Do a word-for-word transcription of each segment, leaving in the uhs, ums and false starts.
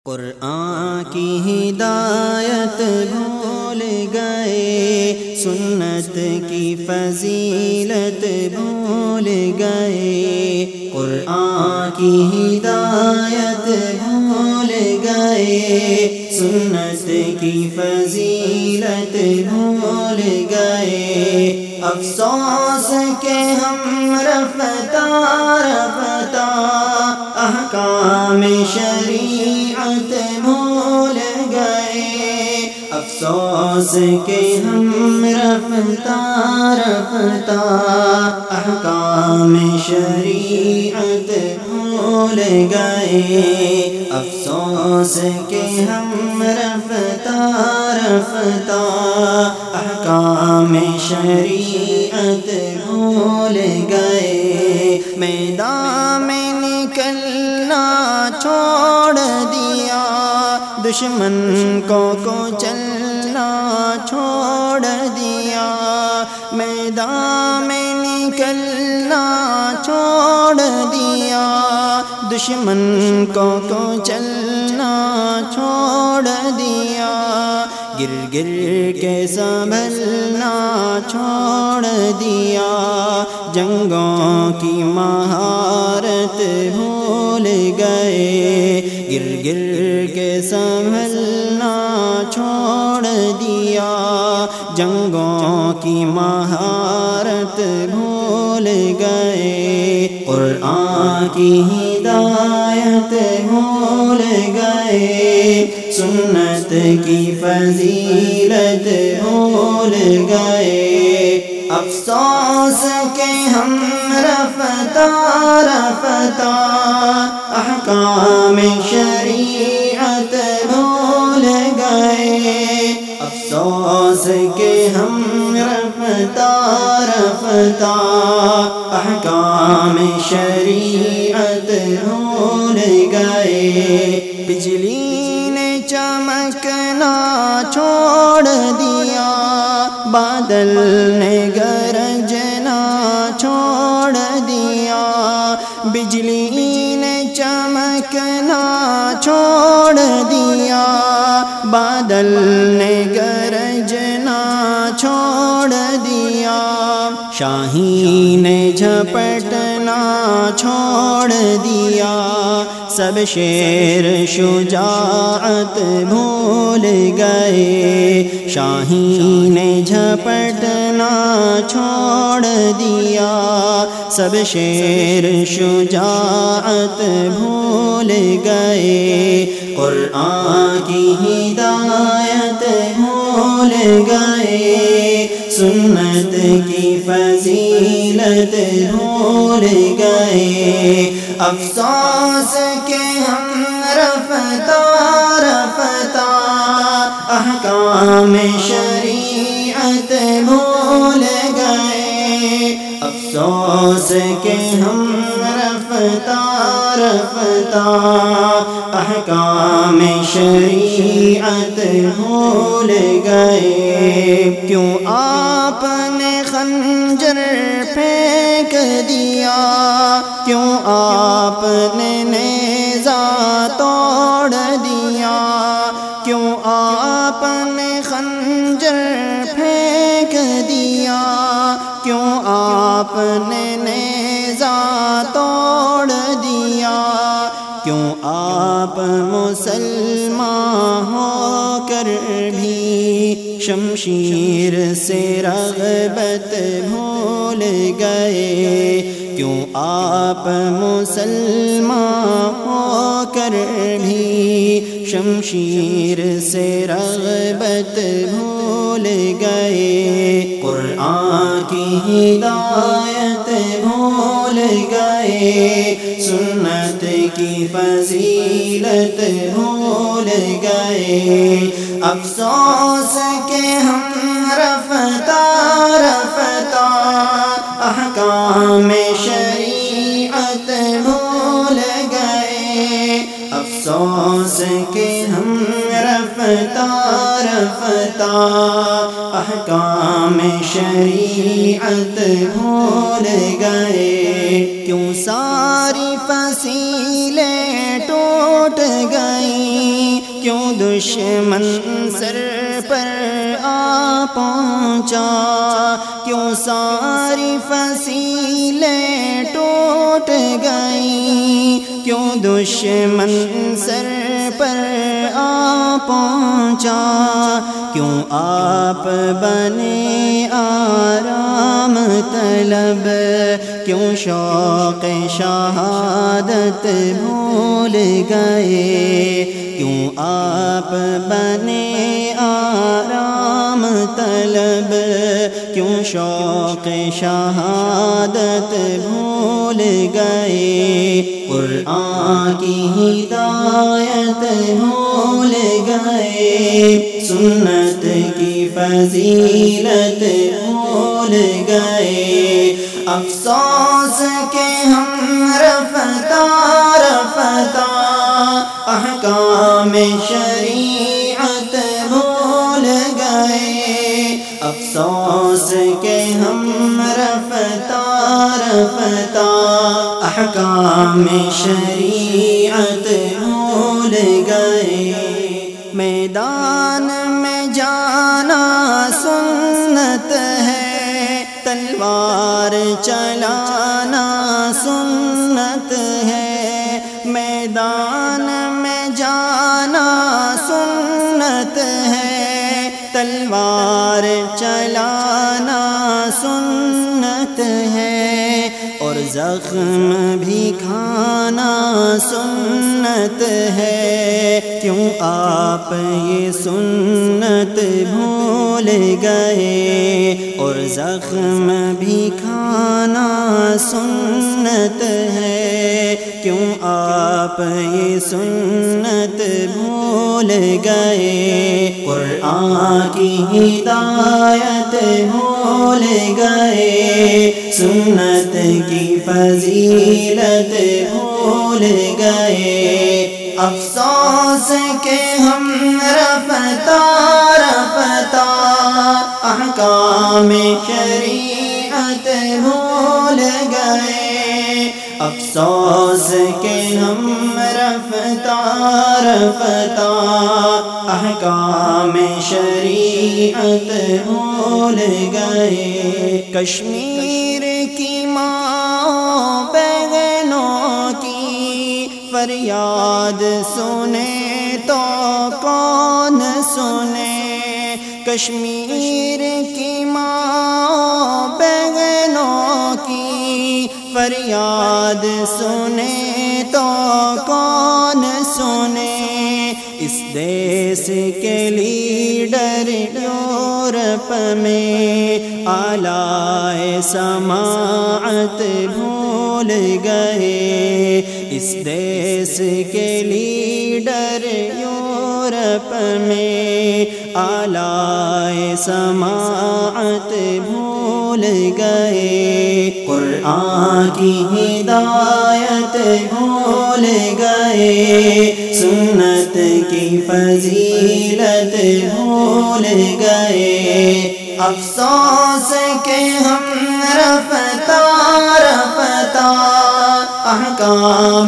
قرآن کی ہدایت بھول گئے، سنت کی فضیلت بھول گئے، قرآن کی ہدایت بھول گئے، سنت کی فضیلت بھول گئے، افسوس کہ ہم رفتہ رفتہ احکام شریعت بھول گئے، افسوس کہ ہم رفتہ رفتہ احکام شریعت بھول گئے، افسوس کہ ہم رفتہ رفتہ احکام شریعت بھول گئے، میدان میں نکلنا چھوڑ دیا، دشمن کو کو چلنا چھوڑ دیا، میدان میں نکلنا چھوڑ دیا، دشمن کو کو چلنا چھوڑ دیا، گر گر کے سنبھلنا چھوڑ دیا، جنگوں کی مہارت بھول گئے، گر گر کے سنبھلنا چھوڑ دیا، جنگوں کی مہارت بھول گئے، قرآن کی ہدایت بھول گئے، سنت کی فضیلت بھول گئے، افسوس کہ ہم رفتہ رفتہ احکام شریعت بھول گئے، افسوس کہ ہم رفتہ رفتہ احکام شریعت بھول گئے، بجلی نے چمکنا چھوڑ دیا، بادل نے گرجنا چھوڑ دیا، بجلی نے چمکنا چھوڑ دیا، بادل نے گرجنا چھوڑ دیا، شاہین نے جھپٹنا چھوڑ دیا، سب شیر شجاعت بھول گئے، شاہین نے جھپٹنا چھوڑ دیا، سب شیر شجاعت بھول گئے، قرآن کی ہدایت بھول گئے، سنت کی فضیلت بھول گئے، افسوس کہ ہم رفتہ رفتہ احکام شریعت بھول گئے، افسوس کہ ہم رفتہ رفتہ احکام شریعت بھول گئے، کیوں آپ نے خنجر پھینک دیا، کیوں آپ نے نیزہ توڑ دیا، کیوں آپ نے خنجر پھینک دیا، کیوں آپ نے نیزہ توڑ دیا، کیوں آپ مسلمان ہو کر بھی شمشیر سے رغبت بھول گئے، کیوں آپ مسلمان ہو کر بھی شمشیر سے رغبت بھول گئے، قرآن کی ہدایت بھول گئے، سنت کی فضیلت بھول گئے، افسوس کہ ہم رفتہ رفتہ احکام شریعت بھول گئے، افسوس کہ ہم رفتہ رفتہ احکام شریعت بھول گئے، کیوں ساری فصیلیں ٹوٹ گئیں، کیوں دشمن سر پر آ پہنچا، کیوں ساری فصیلیں ٹوٹ گئیں، کیوں دشمن سر پر آ پہنچا، کیوں آپ بنے آرام طلب، کیوں شوق شہادت بھول گئے، کیوں آپ بنے آرام طلب، کیوں شوق شہادت بھول گئے، قرآن کی ہدایت بھول گئے، سنت کی فضیلت بھول گئے، افسوس کہ ہم رفتہ رفتہ احکام شریعت بھول گئے، افسوس کہ ہم رفتہ رفتہ احکام شریعت بھول گئے، میدان میں جانا سنت ہے، تلوار چلانا سنت ہے، میدان میں جانا سنت ہے، تلوار چلانا سنت ہے، اور زخم بھی کھانا سنت ہے، کیوں آپ یہ سنت بھول گئے، اور زخم بھی کھانا سنت ہے، کیوں آپ یہ سنت بھول گئے، قرآن کی ہدایت بھول گئے، سنت کی فضیلت بھول گئے، افسوس کہ ہم رفتہ رفتہ احکام شریعت بھول گئے، افسوس کہ ہم رفتہ رفتہ احکام شریعت بھول گئے، کشمیر کی ماں بہنوں کی فریاد سنے تو کون سنے، کشمیر کی ماں بہنوں کی فریاد سنے تو کون سنے، اس دیس کے لیڈر یورپ میں آلائے سماعت بھول گئے، اس دیس کے لیڈر یورپ میں آلائے سماعت بھول گئے، قرآن کی ہدایت بھول گئے، سنت کی فضیلت بھول گئے، افسوس کہ ہم رفتہ رفتہ احکام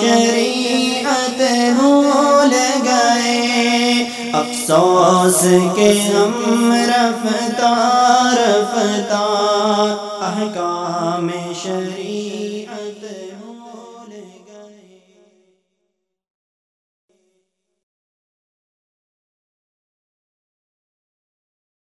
شریعت بھول گئے، افسوس کہ ہم رفتہ رفتہ احکام شریعت